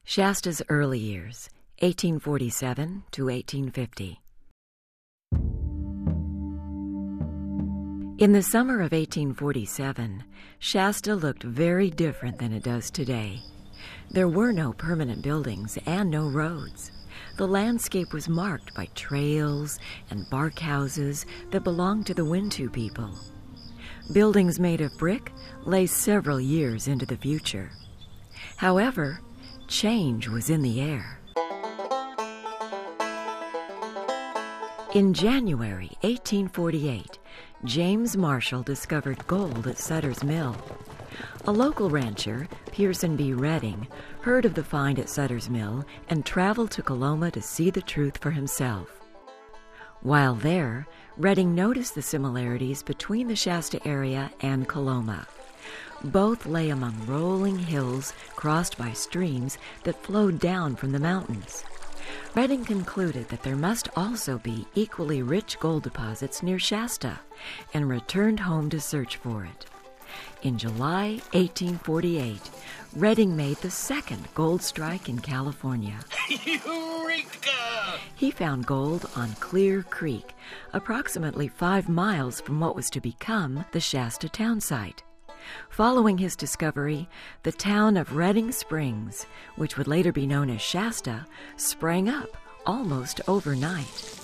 Shasta's early years, 1847 to 1850. In the summer of 1847, Shasta looked very different than it does today. There were no permanent buildings and no roads. The landscape was marked by trails and bark houses that belonged to the Wintu people. Buildings made of brick lay several years into the future. However, change was in the air. In January 1848, James Marshall discovered gold at Sutter's Mill. A local rancher, Pearson B. Redding, heard of the find at Sutter's Mill and traveled to Coloma to see the truth for himself. While there, Redding noticed the similarities between the Shasta area and Coloma. Both lay among rolling hills crossed by streams that flowed down from the mountains. Redding concluded that there must also be equally rich gold deposits near Shasta and returned home to search for it. In July 1848, Redding made the second gold strike in California. Eureka! He found gold on Clear Creek, approximately 5 miles from what was to become the Shasta town site. Following his discovery, the town of Redding Springs, which would later be known as Shasta, sprang up almost overnight.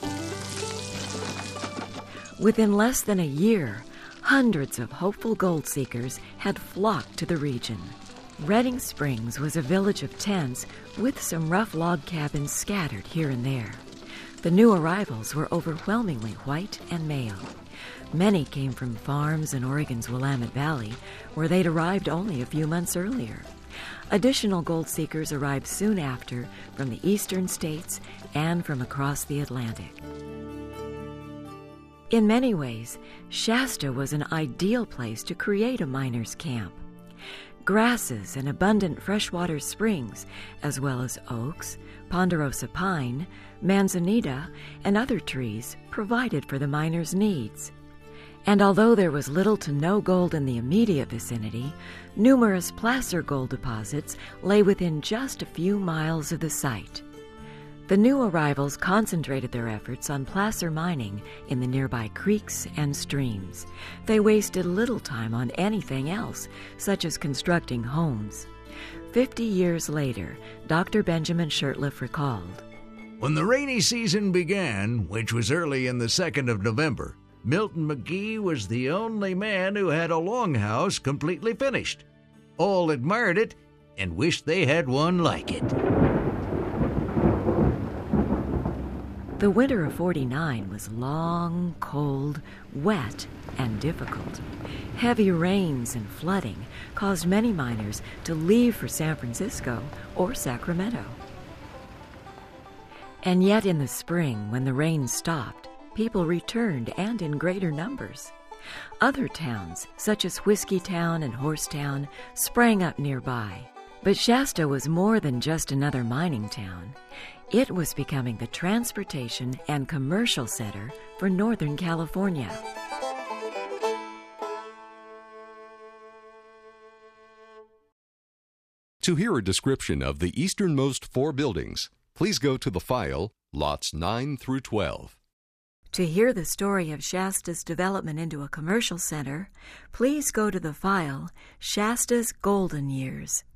Within less than a year, hundreds of hopeful gold seekers had flocked to the region. Redding Springs was a village of tents with some rough log cabins scattered here and there. The new arrivals were overwhelmingly white and male. Many came from farms in Oregon's Willamette Valley, where they'd arrived only a few months earlier. Additional gold seekers arrived soon after from the eastern states and from across the Atlantic. In many ways, Shasta was an ideal place to create a miner's camp. Grasses and abundant freshwater springs, as well as oaks, ponderosa pine, manzanita, and other trees, provided for the miners' needs. And although there was little to no gold in the immediate vicinity, numerous placer gold deposits lay within just a few miles of the site. The new arrivals concentrated their efforts on placer mining in the nearby creeks and streams. They wasted little time on anything else, such as constructing homes. 50 years later, Dr. Benjamin Shurtleff recalled, When the rainy season began, which was early in the 2nd of November, Milton McGee was the only man who had a longhouse completely finished. All admired it and wished they had one like it. The winter of '49 was long, cold, wet, and difficult. Heavy rains and flooding caused many miners to leave for San Francisco or Sacramento. And yet in the spring, when the rain stopped, people returned and in greater numbers. Other towns, such as Whiskeytown and Horsetown, sprang up nearby. But Shasta was more than just another mining town. It was becoming the transportation and commercial center for Northern California. To hear a description of the easternmost 4 buildings, please go to the file Lots 9 through 12. To hear the story of Shasta's development into a commercial center, please go to the file Shasta's Golden Years.